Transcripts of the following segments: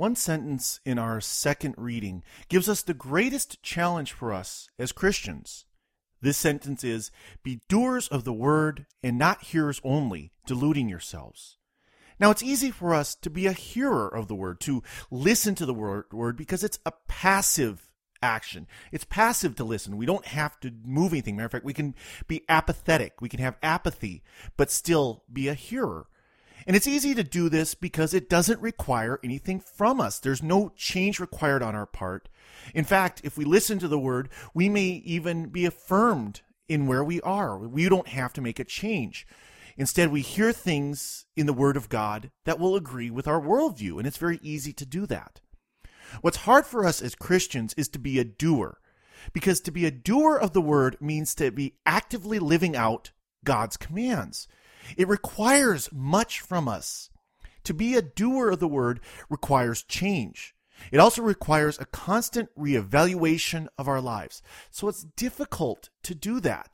One sentence in our second reading gives us the greatest challenge for us as Christians. This sentence is, "Be doers of the word and not hearers only, deluding yourselves." Now, it's easy for us to be a hearer of the word, to listen to the word because it's a passive action. It's passive to listen. We don't have to move anything. Matter of fact, we can be apathetic. We can have apathy, but still be a hearer. And it's easy to do this because it doesn't require anything from us. There's no change required on our part. In fact, if we listen to the word, we may even be affirmed in where we are. We don't have to make a change. Instead, we hear things in the word of God that will agree with our worldview, and it's very easy to do that. What's hard for us as Christians is to be a doer, because to be a doer of the word means to be actively living out God's commands. It requires much from us. To be a doer of the word requires change. It also requires a constant reevaluation of our lives. So it's difficult to do that.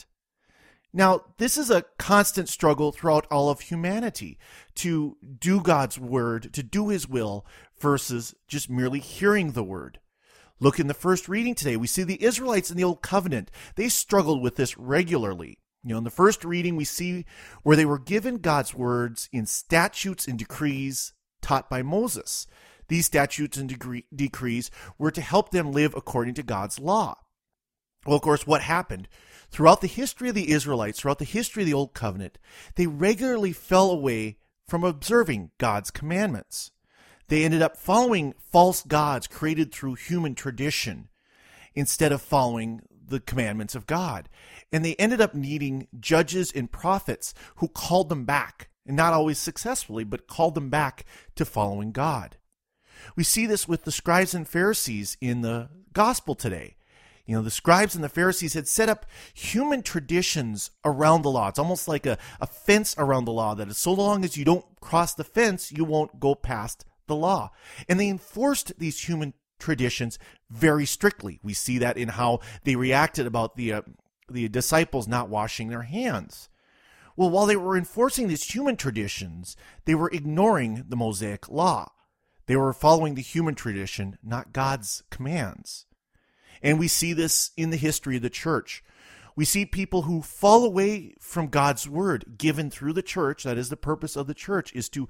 Now, this is a constant struggle throughout all of humanity, to do God's word, to do his will, versus just merely hearing the word. Look in the first reading today. We see the Israelites in the Old Covenant. They struggled with this regularly. In the first reading, we see where they were given God's words in statutes and decrees taught by Moses. These statutes and decrees were to help them live according to God's law. Well, of course, what happened? Throughout the history of the Israelites, throughout the history of the Old Covenant, they regularly fell away from observing God's commandments. They ended up following false gods created through human tradition instead of following the commandments of God. And they ended up needing judges and prophets who called them back, and not always successfully, but called them back to following God. We see this with the scribes and Pharisees in the gospel today. The scribes and the Pharisees had set up human traditions around the law. It's almost like a fence around the law, that so long as you don't cross the fence, you won't go past the law. And they enforced these human traditions very strictly. We see that in how they reacted about the disciples not washing their hands. Well, while they were enforcing these human traditions, they were ignoring the Mosaic law. They were following the human tradition, not God's commands. And we see this in the history of the church. We see people who fall away from God's word given through the church. That is the purpose of the church, is to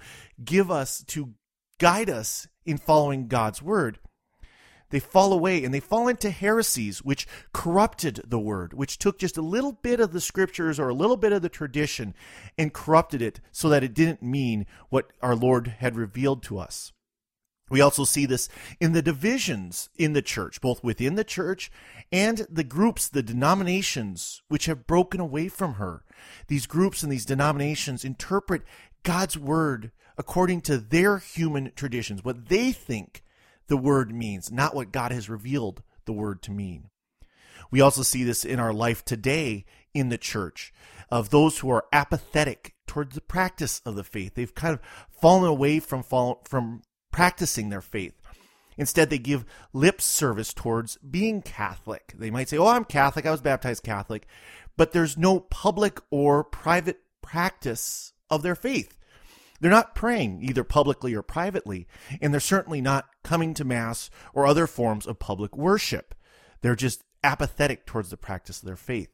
guide us in following God's word. They fall away and they fall into heresies which corrupted the word, which took just a little bit of the scriptures or a little bit of the tradition and corrupted it so that it didn't mean what our Lord had revealed to us. We also see this in the divisions in the church, both within the church and the groups, the denominations, which have broken away from her. These groups and these denominations interpret God's word according to their human traditions, what they think the word means, not what God has revealed the word to mean. We also see this in our life today in the church, of those who are apathetic towards the practice of the faith. They've kind of fallen away from practicing their faith. Instead, they give lip service towards being Catholic. They might say, "Oh, I'm Catholic, I was baptized Catholic," but there's no public or private practice of their faith. They're not praying either publicly or privately, and they're certainly not coming to Mass or other forms of public worship. They're just apathetic towards the practice of their faith.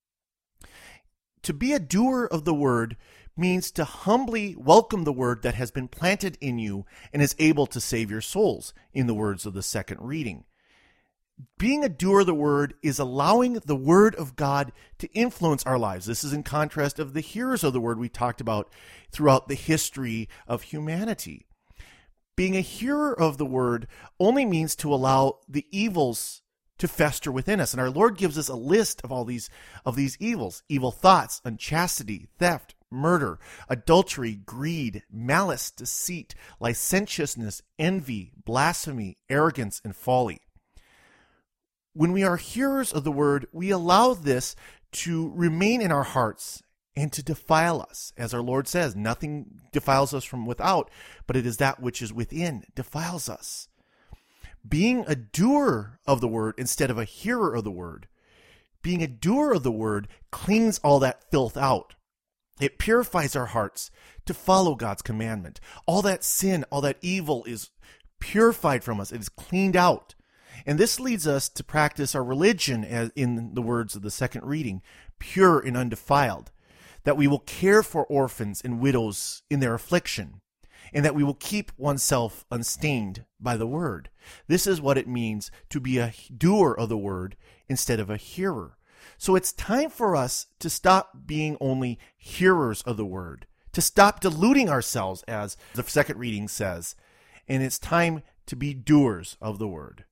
To be a doer of the word means to humbly welcome the word that has been planted in you and is able to save your souls, in the words of the second reading. Being a doer of the word is allowing the word of God to influence our lives. This is in contrast of the hearers of the word we talked about throughout the history of humanity. Being a hearer of the word only means to allow the evils to fester within us. And our Lord gives us a list of all these evils: evil thoughts, unchastity, theft, murder, adultery, greed, malice, deceit, licentiousness, envy, blasphemy, arrogance, and folly. When we are hearers of the word, we allow this to remain in our hearts and to defile us. As our Lord says, nothing defiles us from without, but it is that which is within defiles us. Being a doer of the word instead of a hearer of the word, being a doer of the word cleans all that filth out. It purifies our hearts to follow God's commandment. All that sin, all that evil is purified from us. It is cleaned out. And this leads us to practice our religion, as in the words of the second reading, pure and undefiled, that we will care for orphans and widows in their affliction, and that we will keep oneself unstained by the word. This is what it means to be a doer of the word instead of a hearer. So it's time for us to stop being only hearers of the word, to stop deluding ourselves, as the second reading says, and it's time to be doers of the word.